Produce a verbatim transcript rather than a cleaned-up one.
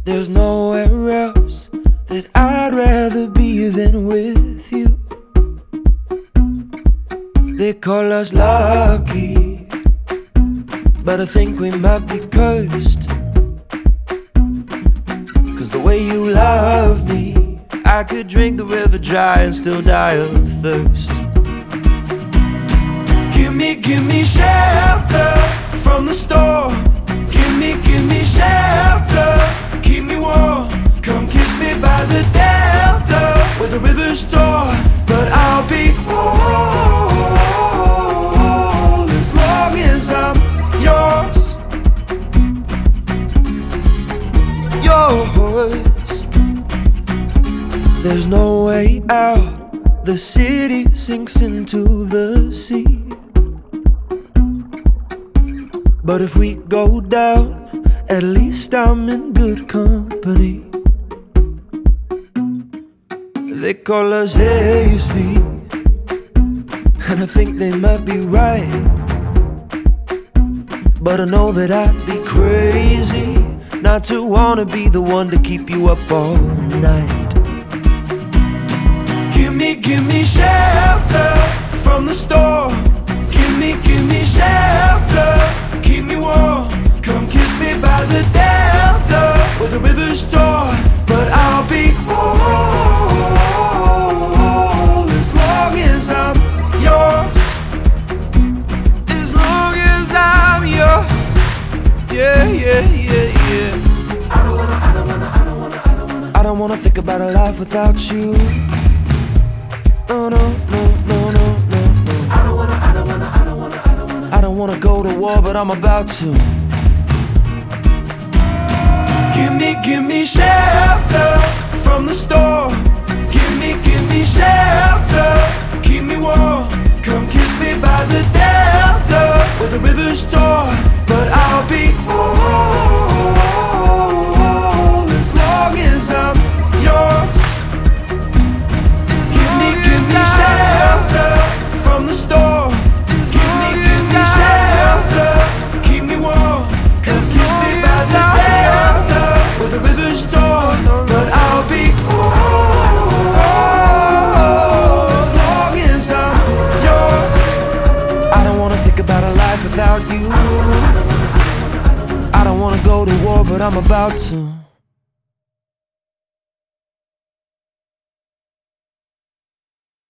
There's nowhere else that I'd rather be than with you. They call us lucky, but I think we might be cursed. Cause the way you love me, I could drink the river dry and still die of thirst. Give me, give me shelter from the storm. Give me, give me shelter, keep me warm. Come kiss me by the delta where the river's torn, but I'll be whole as long as I'm yours. Yours. There's no way out. The city sinks into the sea. But if we go down, at least I'm in good company. They call us hasty, and I think they might be right. But I know that I'd be crazy not to wanna be the one to keep you up all night. Give me, give me shelter from the storm. Give me, give me shelter, keep me warm. Come kiss me by the delta where the river's torn, but I'll be whole as long as I'm yours. As long as I'm yours. Yeah, yeah, yeah, yeah. I don't wanna, I don't wanna, I don't wanna, I don't wanna I don't wanna think about a life without you. No, no, no, no, no, no, no. I don't wanna, I don't wanna, I don't wanna, I don't wanna I don't wanna go to war, but I'm about to. Give me, give me shelter from the storm. Give me, give me shelter, keep me warm. Come kiss me by the delta where the river's torn, but I'll be whole as long as I'm yours. Give me, give me shelter from the storm. Give me, give me shelter, keep me warm. Come kiss me by the delta where the river's torn, but I'll be whole as long as I'm yours. I don't wanna think about a life without you. I don't wanna go to war, but I'm about to.